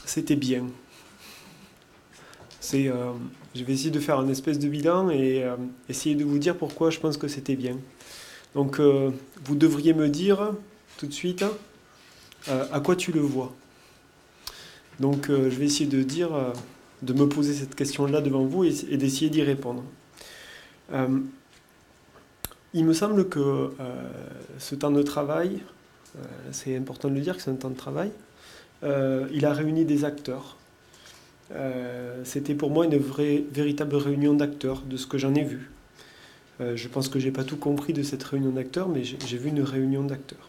c'était bien. Je vais essayer de faire un espèce de bilan et essayer de vous dire pourquoi je pense que c'était bien. Donc, vous devriez me dire tout de suite à quoi tu le vois. Donc, je vais essayer de me poser cette question-là devant vous et d'essayer d'y répondre. Il me semble que ce temps de travail, c'est important de le dire que c'est un temps de travail, il a réuni des acteurs. C'était pour moi une véritable réunion d'acteurs, de ce que j'en ai vu. Je pense que j'ai pas tout compris de cette réunion d'acteurs, mais j'ai vu une réunion d'acteurs.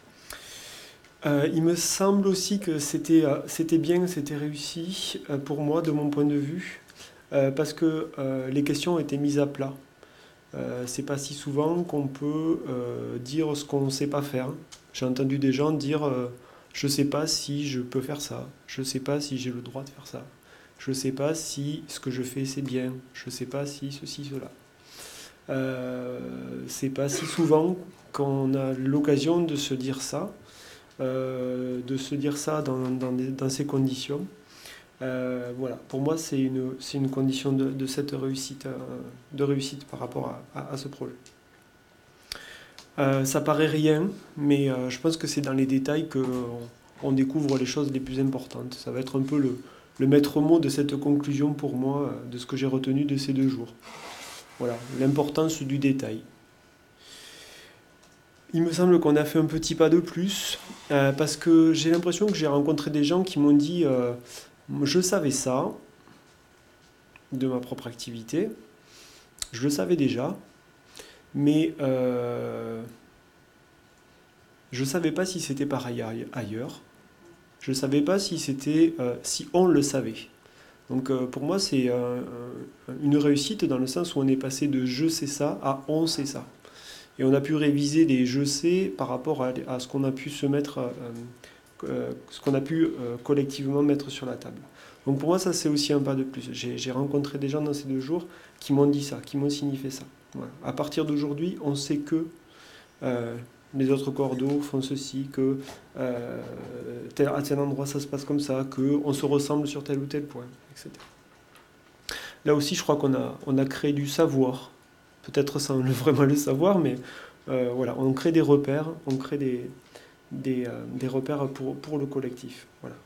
Il me semble aussi que c'était bien, c'était réussi pour moi, de mon point de vue, parce que les questions ont été mises à plat. C'est pas si souvent qu'on peut dire ce qu'on ne sait pas faire. J'ai entendu des gens dire je sais pas si je peux faire ça, je sais pas si j'ai le droit de faire ça, je sais pas si ce que je fais c'est bien, je sais pas si ceci, cela. C'est pas si souvent qu'on a l'occasion de se dire ça, dans ces conditions. Voilà, pour moi c'est une condition de cette réussite, de réussite par rapport à ce projet. Ça paraît rien, mais je pense que c'est dans les détails qu'on découvre les choses les plus importantes. Ça va être un peu le maître mot de cette conclusion pour moi, de ce que j'ai retenu de ces 2 jours. Voilà, l'importance du détail. Il me semble qu'on a fait un petit pas de plus, parce que j'ai l'impression que j'ai rencontré des gens qui m'ont dit je savais ça de ma propre activité, je le savais déjà, mais je ne savais pas si c'était pareil ailleurs. Je ne savais pas si on le savait. Donc pour moi, c'est une réussite dans le sens où on est passé de je sais ça à on sait ça. Et on a pu réviser des je sais par rapport à ce qu'on a pu se mettre, ce qu'on a pu collectivement mettre sur la table. Donc pour moi, ça c'est aussi un pas de plus. J'ai rencontré des gens dans ces 2 jours qui m'ont dit ça, qui m'ont signifié ça. Voilà. À partir d'aujourd'hui, on sait que les autres cordeaux font ceci, que à tel endroit ça se passe comme ça, qu'on se ressemble sur tel ou tel point, etc. Là aussi, je crois qu'on a créé du savoir, peut-être sans vraiment le savoir, mais voilà, on crée des repères, on crée des repères pour le collectif. Voilà.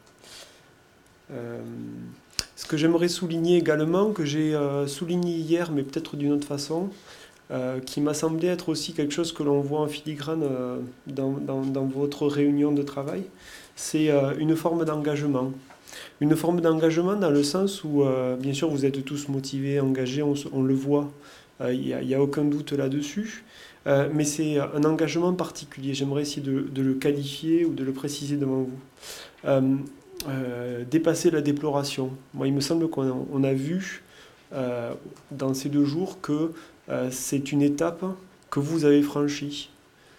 Ce que j'aimerais souligner également, que j'ai souligné hier, mais peut-être d'une autre façon, qui m'a semblé être aussi quelque chose que l'on voit en filigrane dans votre réunion de travail, c'est une forme d'engagement. Une forme d'engagement dans le sens où, bien sûr, vous êtes tous motivés, engagés, on le voit, il n'y a aucun doute là-dessus, mais c'est un engagement particulier. J'aimerais essayer de le qualifier ou de le préciser devant vous. Dépasser la déploration. Moi, il me semble qu'on a vu dans ces 2 jours que c'est une étape que vous avez franchie.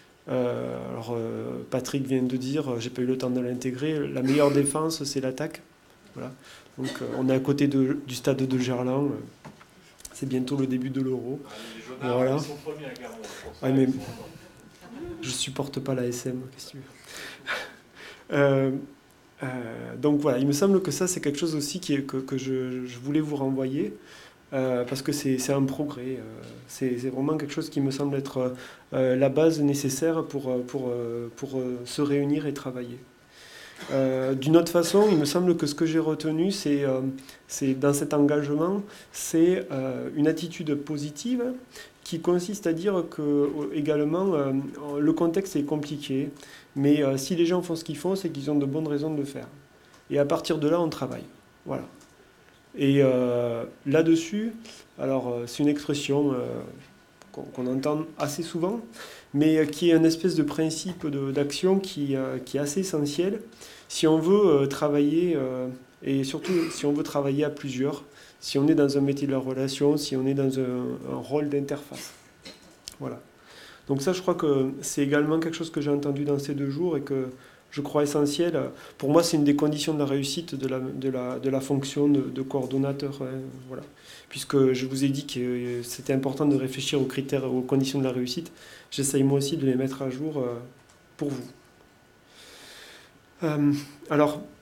Patrick vient de dire, j'ai pas eu le temps de l'intégrer, la meilleure défense, c'est l'attaque. Voilà. Donc, on est à côté du stade de Gerland. C'est bientôt le début de l'Euro. Les Jaunards, voilà. Ils sont premiers à Clermont. Ouais, mais je supporte pas la SM. Qu'est-ce que tu veux donc voilà, il me semble que ça, c'est quelque chose aussi que je voulais vous renvoyer. Parce que c'est un progrès. C'est vraiment quelque chose qui me semble être la base nécessaire pour se réunir et travailler. D'une autre façon, il me semble que ce que j'ai retenu, c'est dans cet engagement, c'est une attitude positive qui consiste à dire que également le contexte est compliqué, mais si les gens font ce qu'ils font, c'est qu'ils ont de bonnes raisons de le faire. Et à partir de là, on travaille. Voilà. Et là-dessus, alors c'est une expression qu'on entend assez souvent, mais qui est un espèce de principe d'action qui est assez essentiel si on veut travailler, et surtout si on veut travailler à plusieurs, si on est dans un métier de la relation, si on est dans un rôle d'interface. Voilà. Donc ça, je crois que c'est également quelque chose que j'ai entendu dans ces 2 jours et que je crois essentiel. Pour moi, c'est une des conditions de la réussite de la fonction de coordonnateur. Hein, voilà. Puisque je vous ai dit que c'était important de réfléchir aux critères, aux conditions de la réussite, j'essaye moi aussi de les mettre à jour pour vous. Alors,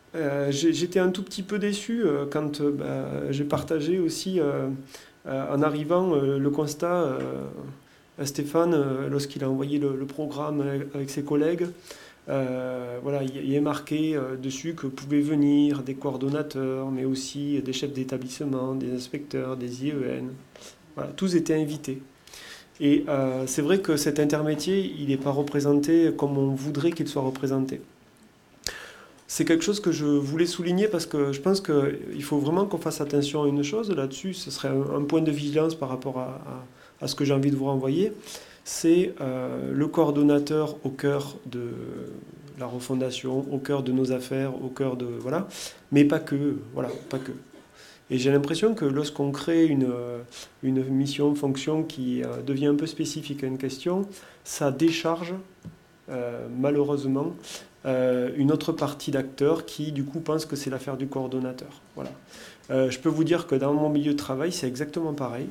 J'étais un tout petit peu déçu quand j'ai partagé aussi en arrivant le constat à Stéphane lorsqu'il a envoyé le programme avec ses collègues. Voilà, il est marqué dessus que pouvaient venir des coordonnateurs, mais aussi des chefs d'établissement, des inspecteurs, des IEN. Voilà, tous étaient invités. Et c'est vrai que cet intermétier, il n'est pas représenté comme on voudrait qu'il soit représenté. C'est quelque chose que je voulais souligner parce que je pense qu'il faut vraiment qu'on fasse attention à une chose là-dessus. Ce serait un point de vigilance par rapport à ce que j'ai envie de vous renvoyer. C'est le coordonnateur au cœur de la refondation, au cœur de nos affaires, au cœur de... Voilà. Mais pas que. Voilà, pas que. Et j'ai l'impression que lorsqu'on crée une mission, fonction qui devient un peu spécifique à une question, ça décharge malheureusement une autre partie d'acteurs qui du coup pensent que c'est l'affaire du coordonnateur. Voilà. Je peux vous dire que dans mon milieu de travail, c'est exactement pareil.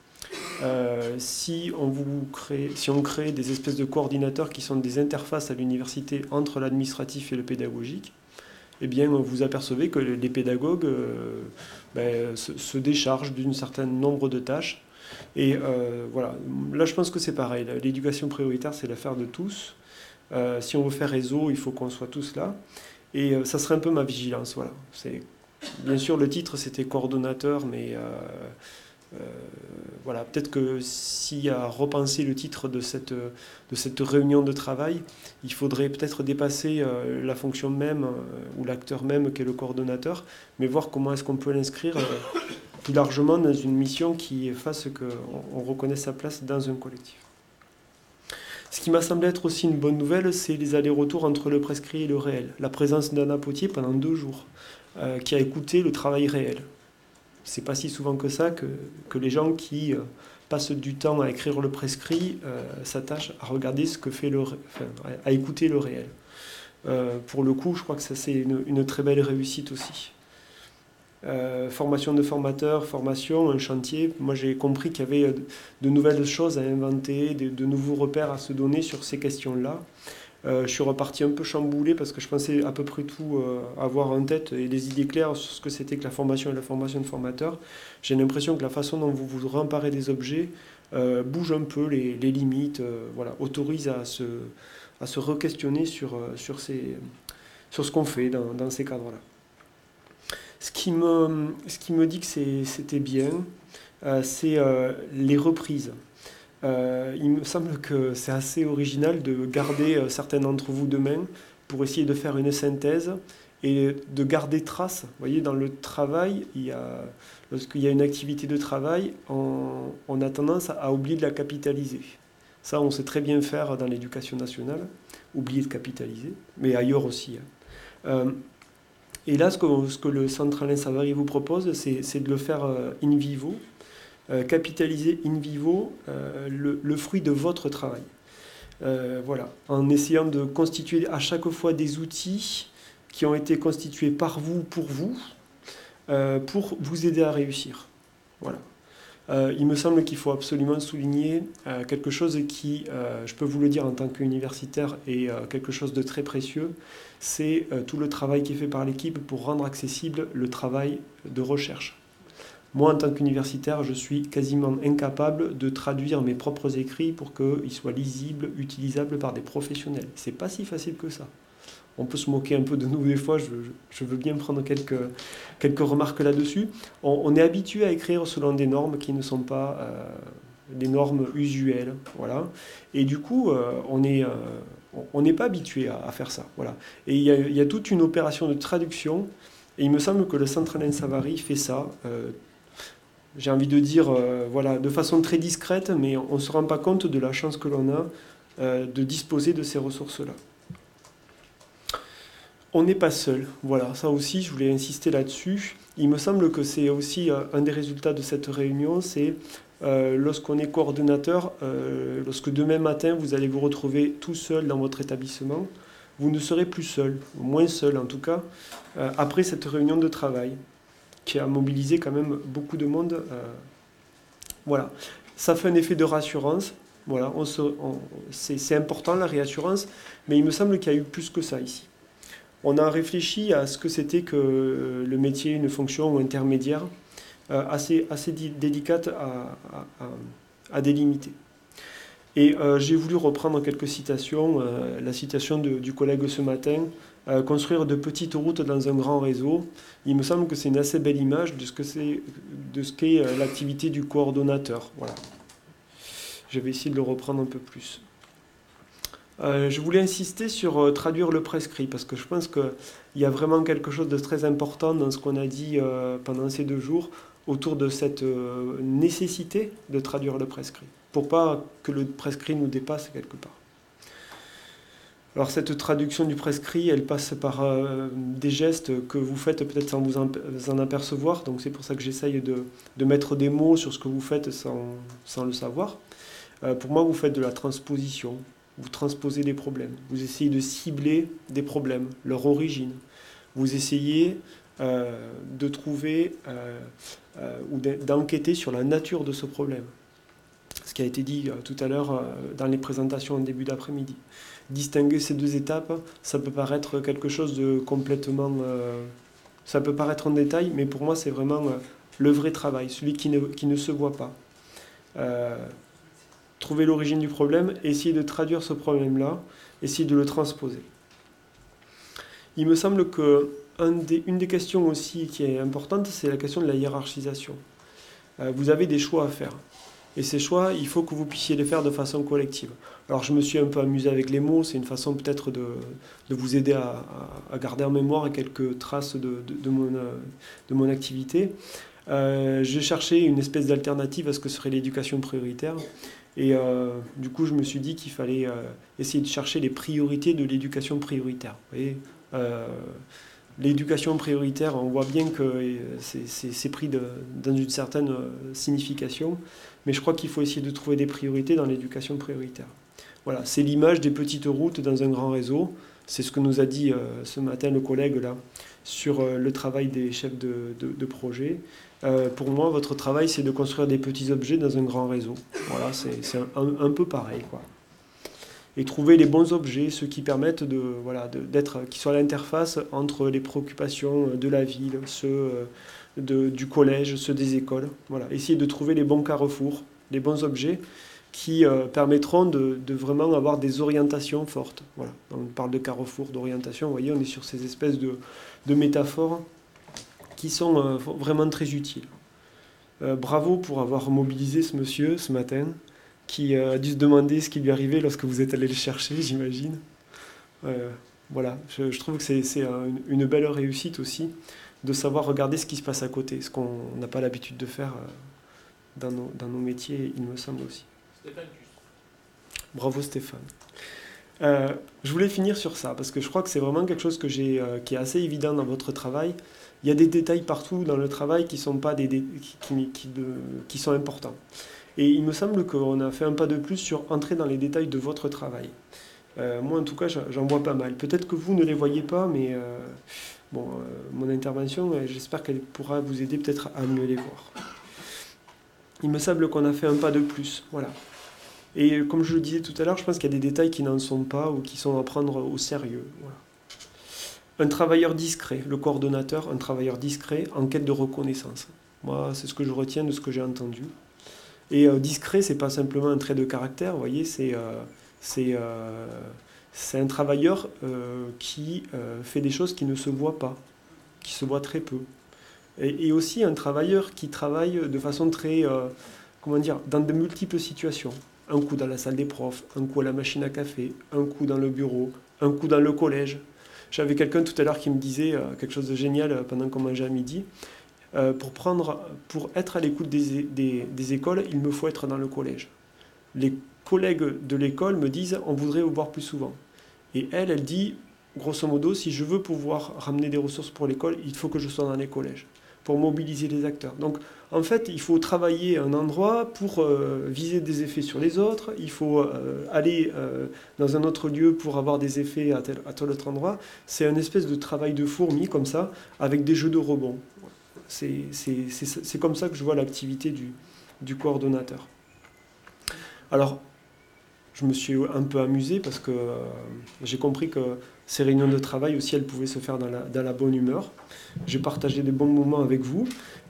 Si on crée des espèces de coordinateurs qui sont des interfaces à l'université entre l'administratif et le pédagogique, eh bien, vous apercevez que les pédagogues se déchargent d'un certain nombre de tâches. Et voilà, là je pense que c'est pareil. L'éducation prioritaire, c'est l'affaire de tous. Si on veut faire réseau, il faut qu'on soit tous là. Et ça serait un peu ma vigilance. Voilà. Bien sûr, le titre, c'était coordonnateur, mais voilà, peut-être que s'il y a repensé le titre de cette réunion de travail, il faudrait peut-être dépasser la fonction même ou l'acteur même qui est le coordonnateur, mais voir comment est-ce qu'on peut l'inscrire plus largement dans une mission qui fasse qu'on reconnaisse sa place dans un collectif. Ce qui m'a semblé être aussi une bonne nouvelle, c'est les allers-retours entre le prescrit et le réel. La présence d'Anna Potier pendant 2 jours, qui a écouté le travail réel. C'est pas si souvent que ça que les gens qui passent du temps à écrire le prescrit s'attachent à regarder ce que fait à écouter le réel. Pour le coup, je crois que ça c'est une très belle réussite aussi. Formation de formateurs, formation, un chantier. Moi j'ai compris qu'il y avait de nouvelles choses à inventer, de nouveaux repères à se donner sur ces questions-là. Je suis reparti un peu chamboulé parce que je pensais à peu près tout avoir en tête et des idées claires sur ce que c'était que la formation et la formation de formateurs. J'ai l'impression que la façon dont vous vous remparez des objets bouge un peu les limites, voilà, autorise à se re-questionner sur ce qu'on fait dans ces cadres-là. Ce qui me dit que c'était bien, c'est les reprises. Il me semble que c'est assez original de garder certains d'entre vous demain pour essayer de faire une synthèse et de garder trace. Vous voyez, dans le travail, lorsqu'il y a une activité de travail, on a tendance à oublier de la capitaliser. Ça, on sait très bien faire dans l'éducation nationale, oublier de capitaliser, mais ailleurs aussi. Et là, ce que le Centre Alain Savary vous propose, c'est de le faire in vivo, capitaliser in vivo le fruit de votre travail. Voilà, en essayant de constituer à chaque fois des outils qui ont été constitués par vous, pour vous aider à réussir. Voilà. Il me semble qu'il faut absolument souligner quelque chose qui, je peux vous le dire en tant qu'universitaire, est quelque chose de très précieux, c'est tout le travail qui est fait par l'équipe pour rendre accessible le travail de recherche. Moi, en tant qu'universitaire, je suis quasiment incapable de traduire mes propres écrits pour qu'ils soient lisibles, utilisables par des professionnels. C'est pas si facile que ça. On peut se moquer un peu de nous des fois, je veux bien prendre quelques remarques là-dessus. On est habitué à écrire selon des normes qui ne sont pas des normes usuelles. Voilà. Et du coup, on n'est pas habitué à faire ça. Voilà. Et il y a toute une opération de traduction, et il me semble que le Centre Alain Savary fait ça. J'ai envie de dire, voilà, de façon très discrète, mais on ne se rend pas compte de la chance que l'on a de disposer de ces ressources-là. On n'est pas seul, voilà, ça aussi je voulais insister là-dessus. Il me semble que c'est aussi un des résultats de cette réunion, c'est lorsqu'on est coordonnateur, lorsque demain matin vous allez vous retrouver tout seul dans votre établissement, vous ne serez plus seul, moins seul en tout cas, après cette réunion de travail, qui a mobilisé quand même beaucoup de monde. Voilà, ça fait un effet de rassurance, voilà, c'est important la réassurance, mais il me semble qu'il y a eu plus que ça ici. On a réfléchi à ce que c'était que le métier, une fonction intermédiaire, assez délicate à délimiter. Et j'ai voulu reprendre quelques citations. La citation du collègue ce matin, construire de petites routes dans un grand réseau. Il me semble que c'est une assez belle image de ce qu'est l'activité du coordonnateur. Voilà. Je vais essayer de le reprendre un peu plus. Je voulais insister sur traduire le prescrit, parce que je pense qu'il y a vraiment quelque chose de très important dans ce qu'on a dit pendant ces 2 jours, autour de cette nécessité de traduire le prescrit, pour pas que le prescrit nous dépasse quelque part. Alors cette traduction du prescrit, elle passe par des gestes que vous faites peut-être sans vous en apercevoir, donc c'est pour ça que j'essaye de mettre des mots sur ce que vous faites sans le savoir. Pour moi, vous faites de la transposition. Vous transposez des problèmes. Vous essayez de cibler des problèmes, leur origine. Vous essayez de trouver ou d'enquêter sur la nature de ce problème. Ce qui a été dit tout à l'heure dans les présentations en début d'après-midi. Distinguer ces 2 étapes, ça peut paraître quelque chose de complètement... ça peut paraître en détail, mais pour moi, c'est vraiment le vrai travail, celui qui ne se voit pas. Trouver l'origine du problème, essayer de traduire ce problème-là, essayer de le transposer. Il me semble qu'une des questions aussi qui est importante, c'est la question de la hiérarchisation. Vous avez des choix à faire. Et ces choix, il faut que vous puissiez les faire de façon collective. Alors je me suis un peu amusé avec les mots, c'est une façon peut-être de vous aider à garder en mémoire quelques traces de mon activité. J'ai cherché une espèce d'alternative à ce que serait l'éducation prioritaire. Et du coup, je me suis dit qu'il fallait essayer de chercher les priorités de l'éducation prioritaire. Vous voyez, l'éducation prioritaire, on voit bien que c'est pris dans une certaine signification, mais je crois qu'il faut essayer de trouver des priorités dans l'éducation prioritaire. Voilà, c'est l'image des petites routes dans un grand réseau. C'est ce que nous a dit ce matin le collègue là sur le travail des chefs de projet. Pour moi, votre travail, c'est de construire des petits objets dans un grand réseau. Voilà, c'est un peu pareil, quoi. Et trouver les bons objets, ceux qui permettent qui soient à l'interface entre les préoccupations de la ville, ceux du collège, ceux des écoles. Voilà, essayer de trouver les bons carrefours, les bons objets qui permettront de vraiment avoir des orientations fortes. Voilà. On parle de carrefour, d'orientation, vous voyez, on est sur ces espèces de métaphores qui sont vraiment très utiles. Bravo pour avoir mobilisé ce monsieur ce matin, qui a dû se demander ce qui lui arrivait lorsque vous êtes allé le chercher, j'imagine. Voilà, je trouve que c'est une belle réussite aussi, de savoir regarder ce qui se passe à côté, ce qu'on n'a pas l'habitude de faire dans nos métiers, il me semble aussi. Stéphane. Bravo Stéphane. Je voulais finir sur ça, parce que je crois que c'est vraiment quelque chose qui est assez évident dans votre travail. Il y a des détails partout dans le travail qui sont, pas qui sont importants. Et il me semble qu'on a fait un pas de plus sur entrer dans les détails de votre travail. Moi, en tout cas, j'en vois pas mal. Peut-être que vous ne les voyez pas, mais mon intervention, j'espère qu'elle pourra vous aider peut-être à mieux les voir. Il me semble qu'on a fait un pas de plus. Voilà. Et comme je le disais tout à l'heure, je pense qu'il y a des détails qui n'en sont pas ou qui sont à prendre au sérieux. Voilà. Un travailleur discret, le coordonnateur, un travailleur discret en quête de reconnaissance. Moi, c'est ce que je retiens de ce que j'ai entendu. Et discret, c'est pas simplement un trait de caractère, vous voyez, c'est un travailleur qui fait des choses qui ne se voient pas, qui se voient très peu. Et aussi un travailleur qui travaille de façon très, dans de multiples situations. Un coup dans la salle des profs, un coup à la machine à café, un coup dans le bureau, un coup dans le collège. J'avais quelqu'un tout à l'heure qui me disait quelque chose de génial pendant qu'on mangeait à midi. Pour être à l'écoute des écoles, il me faut être dans le collège. Les collègues de l'école me disent « on voudrait vous voir plus souvent ». Et elle dit, grosso modo, si je veux pouvoir ramener des ressources pour l'école, il faut que je sois dans les collèges, pour mobiliser les acteurs. Donc, en fait, il faut travailler un endroit pour viser des effets sur les autres, il faut aller dans un autre lieu pour avoir des effets à tel autre endroit. C'est une espèce de travail de fourmi, comme ça, avec des jeux de rebond. C'est comme ça que je vois l'activité du coordonnateur. Alors, Je me suis un peu amusé parce que j'ai compris que ces réunions de travail aussi, elles pouvaient se faire dans la bonne humeur. J'ai partagé des bons moments avec vous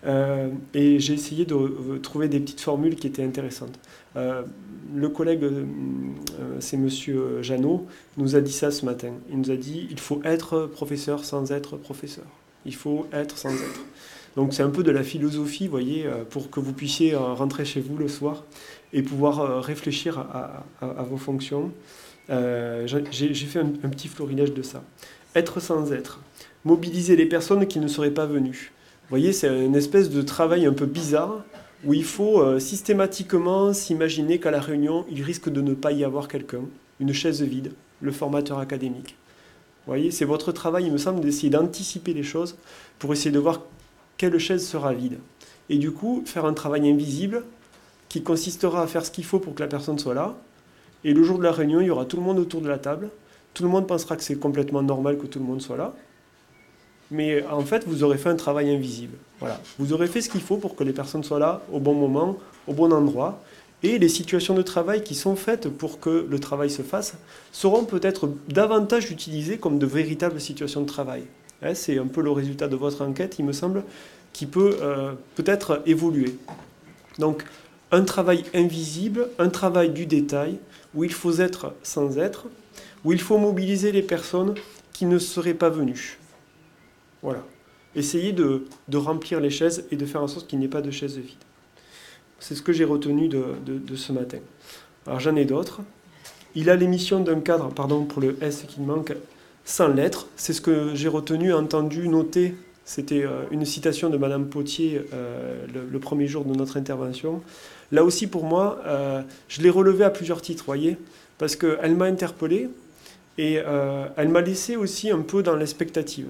et j'ai essayé de trouver des petites formules qui étaient intéressantes. Le collègue, c'est Monsieur Jeannot, nous a dit ça ce matin. Il nous a dit il faut être professeur sans être professeur. Il faut être sans être. Donc c'est un peu de la philosophie, vous voyez, pour que vous puissiez rentrer chez vous le soir et pouvoir réfléchir à vos fonctions. J'ai fait un petit florilège de ça. Être sans être. Mobiliser les personnes qui ne seraient pas venues. Vous voyez, c'est une espèce de travail un peu bizarre où il faut systématiquement s'imaginer qu'à la réunion, il risque de ne pas y avoir quelqu'un, une chaise vide, le formateur académique. Vous voyez, c'est votre travail, il me semble, d'essayer d'anticiper les choses pour essayer de voir quelle chaise sera vide. Et du coup, faire un travail invisible qui consistera à faire ce qu'il faut pour que la personne soit là. Et le jour de la réunion, il y aura tout le monde autour de la table. Tout le monde pensera que c'est complètement normal que tout le monde soit là. Mais en fait, vous aurez fait un travail invisible. Voilà. Vous aurez fait ce qu'il faut pour que les personnes soient là au bon moment, au bon endroit. Et les situations de travail qui sont faites pour que le travail se fasse seront peut-être davantage utilisées comme de véritables situations de travail. C'est un peu le résultat de votre enquête, il me semble, qui peut peut-être évoluer. Donc, un travail invisible, un travail du détail, où il faut être sans être, où il faut mobiliser les personnes qui ne seraient pas venues. Voilà. Essayez de remplir les chaises et de faire en sorte qu'il n'y ait pas de chaises vides. C'est ce que j'ai retenu de ce matin. Alors j'en ai d'autres. Il a l'émission d'un cadre, pardon pour le S qui me manque, sans lettres. C'est ce que j'ai retenu, entendu, noté. C'était une citation de Madame Potier le premier jour de notre intervention. Là aussi, pour moi, je l'ai relevé à plusieurs titres, voyez, parce qu'elle m'a interpellé et elle m'a laissé aussi un peu dans l'expectative.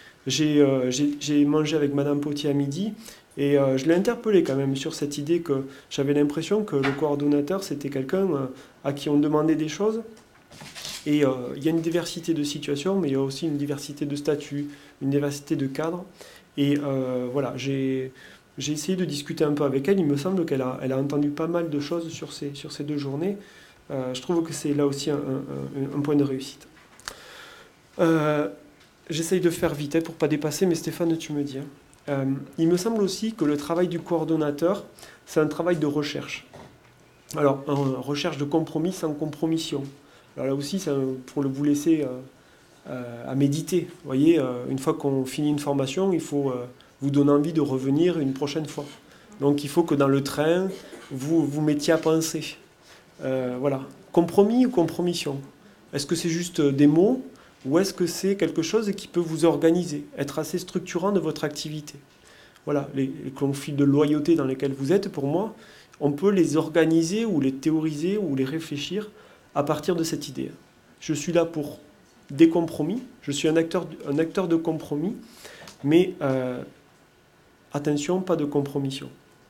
J'ai mangé avec Madame Potier à midi et je l'ai interpellé quand même sur cette idée que j'avais l'impression que le coordonnateur, c'était quelqu'un à qui on demandait des choses. Et il y a une diversité de situations, mais il y a aussi une diversité de statuts, une diversité de cadres. Et voilà, j'ai essayé de discuter un peu avec elle. Il me semble qu'elle a entendu pas mal de choses sur ces 2 journées. Je trouve que c'est là aussi un point de réussite. J'essaye de faire vite pour ne pas dépasser, mais Stéphane, tu me dis. Il me semble aussi que le travail du coordonnateur, c'est un travail de recherche. Alors, une recherche de compromis sans compromission. Alors là aussi, c'est pour vous laisser à méditer. Vous voyez, une fois qu'on finit une formation, il faut vous donner envie de revenir une prochaine fois. Donc il faut que dans le train, vous vous mettiez à penser. Voilà. Compromis ou compromission? Est-ce que c'est juste des mots ou est-ce que c'est quelque chose qui peut vous organiser, être assez structurant de votre activité? Voilà, les conflits de loyauté dans lesquels vous êtes, pour moi, on peut les organiser ou les théoriser ou les réfléchir à partir de cette idée. Je suis là pour des compromis, je suis un acteur de compromis, mais attention, pas de compromission.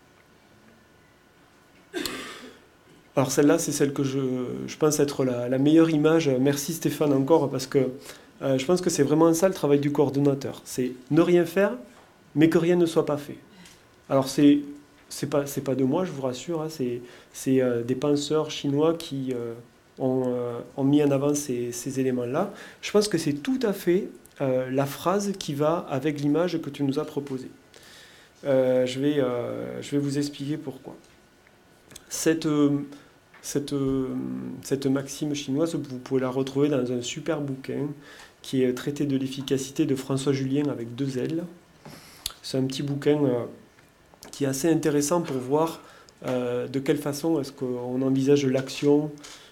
Alors celle-là, c'est celle que je pense être la meilleure image. Merci Stéphane encore, parce que je pense que c'est vraiment ça le travail du coordonnateur. C'est ne rien faire, mais que rien ne soit pas fait. Alors c'est pas de moi, je vous rassure, hein, c'est des penseurs chinois qui ont mis en avant ces éléments-là. Je pense que c'est tout à fait la phrase qui va avec l'image que tu nous as proposée. Je vais vous expliquer pourquoi. Cette maxime chinoise, vous pouvez la retrouver dans un super bouquin qui est Traité de l'efficacité de François Julien avec 2 L. C'est un petit bouquin qui est assez intéressant pour voir de quelle façon est-ce qu'on envisage l'action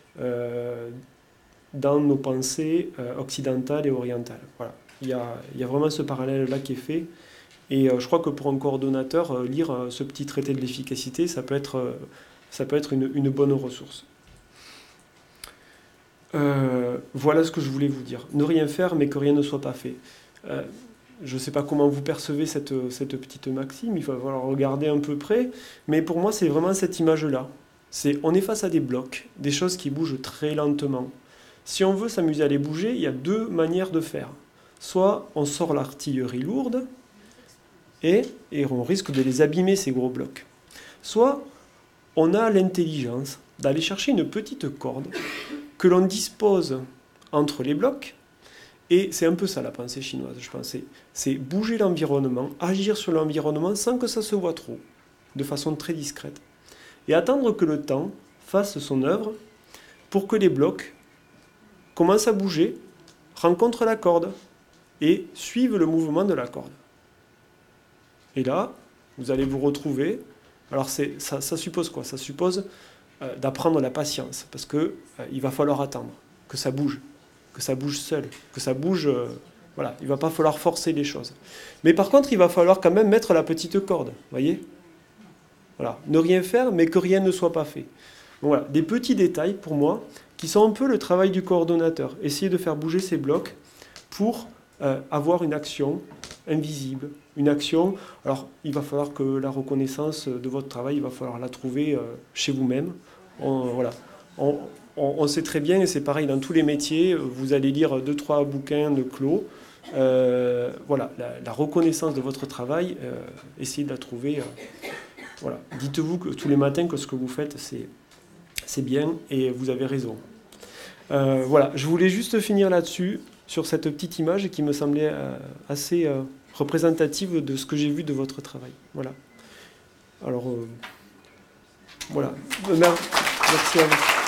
dans nos pensées occidentales et orientales. Voilà. Il y a vraiment ce parallèle-là qui est fait. Et je crois que pour un coordonnateur, lire ce petit traité de l'efficacité, ça peut être une bonne ressource. Voilà ce que je voulais vous dire. Ne rien faire, mais que rien ne soit pas fait. Je ne sais pas comment vous percevez cette petite maxime, il va falloir regarder un peu près, mais pour moi, c'est vraiment cette image-là. On est face à des blocs, des choses qui bougent très lentement. Si on veut s'amuser à les bouger, il y a 2 manières de faire. Soit on sort l'artillerie lourde, et on risque de les abîmer, ces gros blocs. Soit on a l'intelligence d'aller chercher une petite corde que l'on dispose entre les blocs. Et c'est un peu ça la pensée chinoise, je pense. C'est bouger l'environnement, agir sur l'environnement sans que ça se voit trop, de façon très discrète. Et attendre que le temps fasse son œuvre pour que les blocs commencent à bouger, rencontrent la corde et suivent le mouvement de la corde. Et là, vous allez vous retrouver. Alors ça suppose quoi? Ça suppose d'apprendre la patience, parce qu'il va falloir attendre que ça bouge seul, que ça bouge. Voilà, il ne va pas falloir forcer les choses. Mais par contre, il va falloir quand même mettre la petite corde, voyez? Voilà, ne rien faire, mais que rien ne soit pas fait. Donc voilà, des petits détails pour moi qui sont un peu le travail du coordonnateur. Essayer de faire bouger ces blocs pour avoir une action invisible, une action. Alors, il va falloir que la reconnaissance de votre travail, il va falloir la trouver chez vous-même. Voilà. On sait très bien, et c'est pareil dans tous les métiers, vous allez lire 2-3 bouquins de Clos. Voilà, la reconnaissance de votre travail, essayez de la trouver. Voilà. Dites-vous que tous les matins que ce que vous faites, c'est bien et vous avez raison. Voilà, je voulais juste finir là-dessus, sur cette petite image qui me semblait assez représentative de ce que j'ai vu de votre travail. Voilà. Alors, voilà. Merci à vous.